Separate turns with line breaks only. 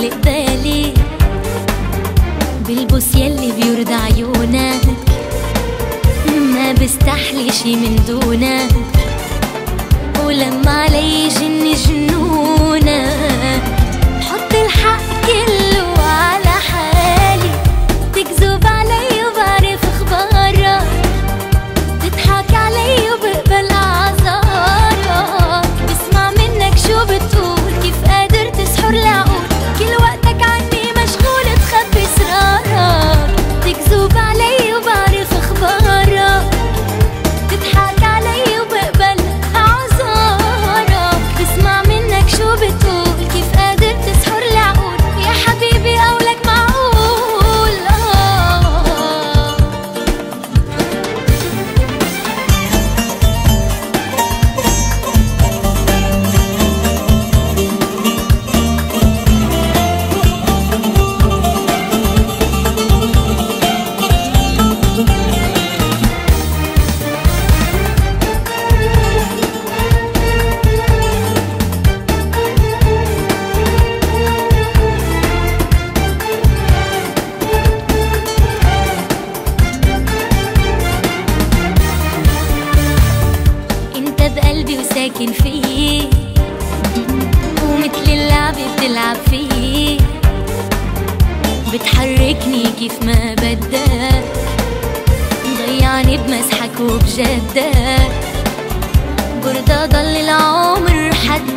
اللي قبالي بالبوس يلي بيرضى عيونك، ما بستحلي شي من دونك، ولما علي جن جنونك بحط الحق كله على حالي. تكذب علي وبعرف اخبارك، تضحك علي وبقبل اعذارك، بسمع منك شو بتقول، كيف قادر تسحر العقول، كل وقتك عني مشغول تخبي اسرارك. تكذب علي وبعرف اخبارك، تضحك علي وبقبل اعذارك، بسمع منك شو بتقول، كيف قادر تسحر العقول، يا حبيبي قولك معقول. بقلبي وساكن فيه، ومثل اللعب بتلعب فيه، بتحركني كيف ما بدك، مضيعني بمسحك وبجدك، برضى ضل العمر حد